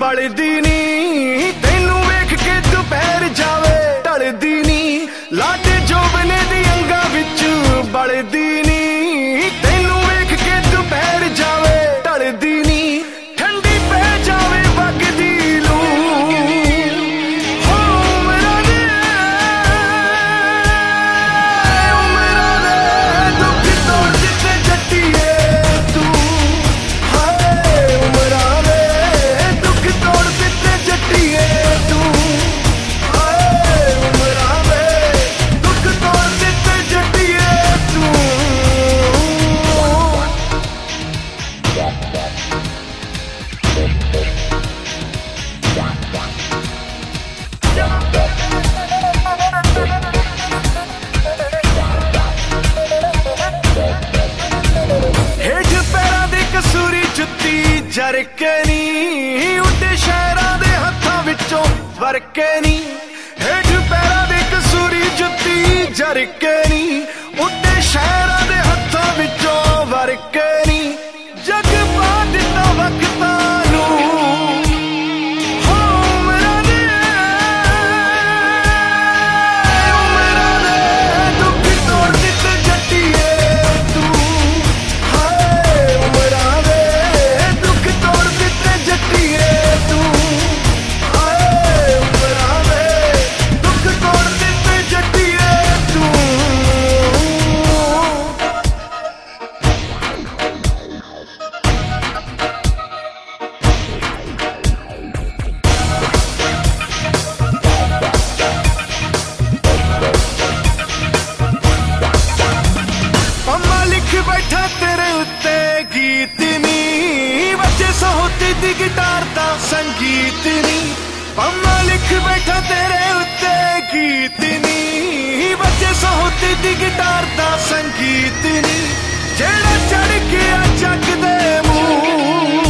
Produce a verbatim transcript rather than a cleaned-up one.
बलदी नी तैनू वेख के दुपहर जावे ढलदी नी लाडे जोबने दी अंगा विच बलदी नी तैनू वेख के दुपहर जावे ढलदी नी ठंडी पै जावे वगदी लू हो उमरां दे उमरां दे दुख तोड़ दित्ते जट्टीए तू हाय उमरां दे दुख तोड़ दित्ते जट्टीए तू हाय उमरां दे दुख तोड़ दित्ते जट्टीए तू हेठ पैरां दी कसूरी जुत्ती जरके नी उड्डे शहरां दे हत्थां विचों वरके नी हेठ पैरां दी कसूरी जुत्ती जरके नी उड्डे शहरां दे हत्थां विचों वरके नी जग पा दित्ता वक्तां नूं हो उमरां दे उमरां दे दुख तोड़ दित्ते जट्टीए तू हाय उमरां दे दुख तोड़ दित्ते जट्टीए तू हाय उमरां दे दुख तोड़ दित्ते जट्टीए तू पम्मा लिख बैठा तेरे उत्ते गीत नी बच्चे सहोती दी गिटार दा संगीत नी पम्मा लिख बैठा तेरे उत्ते गीत नी बच्चे सहोती दी गिटार दा संगीत नी जेड़ा चढ़ गया जग दे मूंह